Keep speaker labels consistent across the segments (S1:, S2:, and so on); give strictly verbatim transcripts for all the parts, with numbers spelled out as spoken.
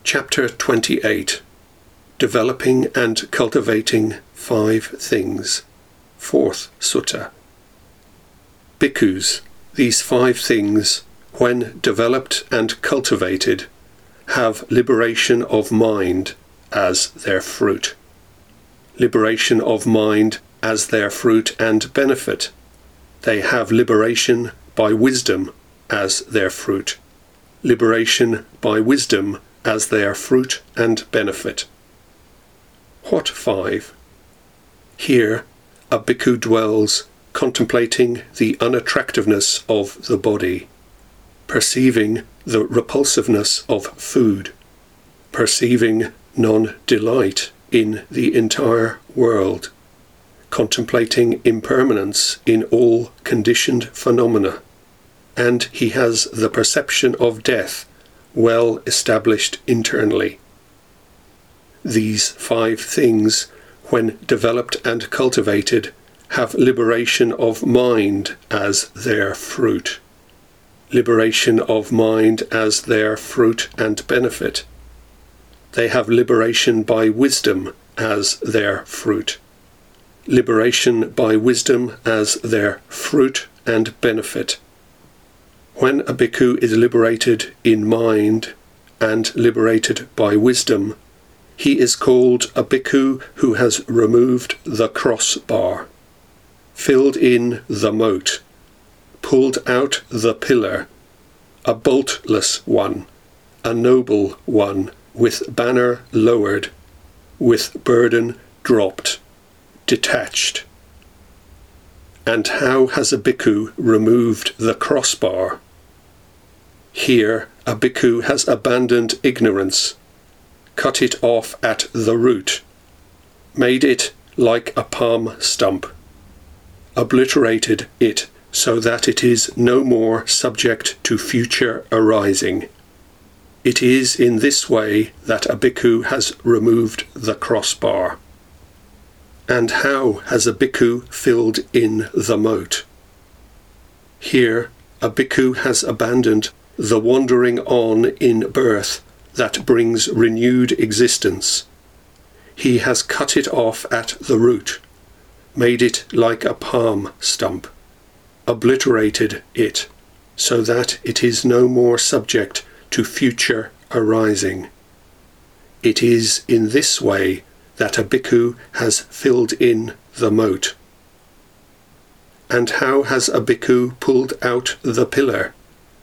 S1: Chapter twenty-eight. Developing and Cultivating Five Things. Fourth Sutta. Bhikkhus, these five things, when developed and cultivated, have liberation of mind as their fruit. Liberation of mind as their fruit and benefit. They have liberation by wisdom as their fruit. Liberation by wisdom as their fruit and benefit. What five? Here a bhikkhu dwells, contemplating the unattractiveness of the body, perceiving the repulsiveness of food, perceiving non-delight in the entire world, contemplating impermanence in all conditioned phenomena, and he has the perception of death well established internally. These five things, when developed and cultivated, have liberation of mind as their fruit. Liberation of mind as their fruit and benefit. They have liberation by wisdom as their fruit. Liberation by wisdom as their fruit and benefit. When a bhikkhu is liberated in mind and liberated by wisdom, he is called a bhikkhu who has removed the crossbar, filled in the moat, pulled out the pillar, a boltless one, a noble one, with banner lowered, with burden dropped, detached. And how has a bhikkhu removed the crossbar? Here a bhikkhu has abandoned ignorance, cut it off at the root, made it like a palm stump, obliterated it so that it is no more subject to future arising. It is in this way that a bhikkhu has removed the crossbar. And how has a bhikkhu filled in the moat? Here a bhikkhu has abandoned the wandering on in birth that brings renewed existence. He has cut it off at the root, made it like a palm stump, obliterated it so that it is no more subject to future arising. It is in this way that a bhikkhu has filled in the moat. And how has a bhikkhu pulled out the pillar?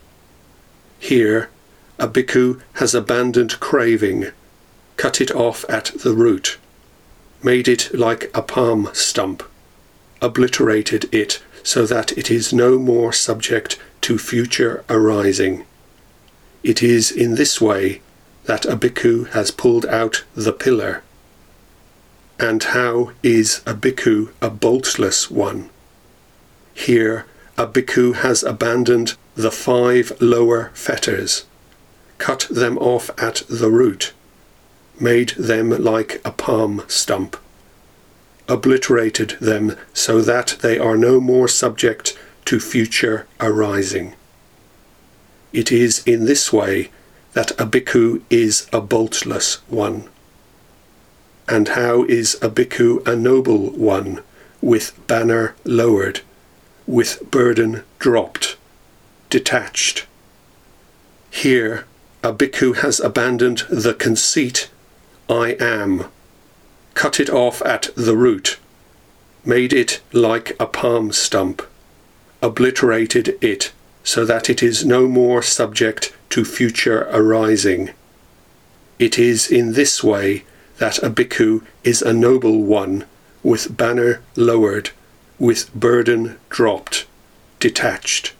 S1: Here a bhikkhu has abandoned craving, cut it off at the root, made it like a palm stump, obliterated it so that it is no more subject to future arising. It is in this way that a bhikkhu has pulled out the pillar. And how is a bhikkhu a boltless one? Here a bhikkhu has abandoned the five lower fetters, cut them off at the root, made them like a palm stump, obliterated them so that they are no more subject to future arising. It is in this way that a bhikkhu is a boltless one. And how is a bhikkhu a noble one, with banner lowered, with burden dropped, detached? Here a bhikkhu has abandoned the conceit, I am, cut it off at the root, made it like a palm stump, obliterated it so that it is no more subject to future arising. It is in this way that a bhikkhu is a noble one, with banner lowered, with burden dropped, detached.